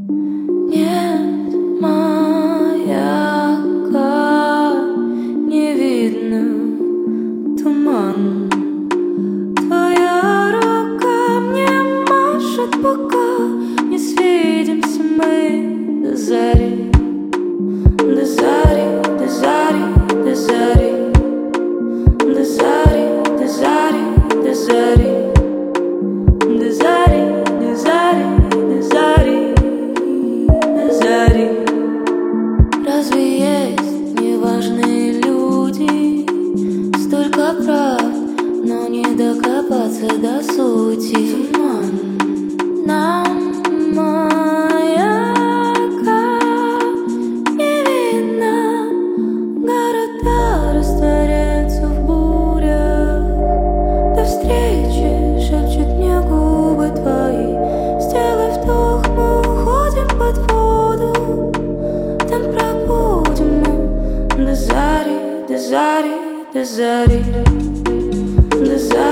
Нет маяка, не видно туман. Твоя рука мне машет, пока не свидимся мы до зари. До зари, до зари, до зари. До зари, до зари, до зари. До зари, до зари, до зари. До зари. Разве есть неважные люди? Столько правд, но не докопаться до сути. Туман. Нам маяка не видно. Города растворяются в бурях. До встречи шепчут мне губы твои. Сделай вдох, мы уходим под воду. Там пробудем мы до зари, до зари, до зари. До зари.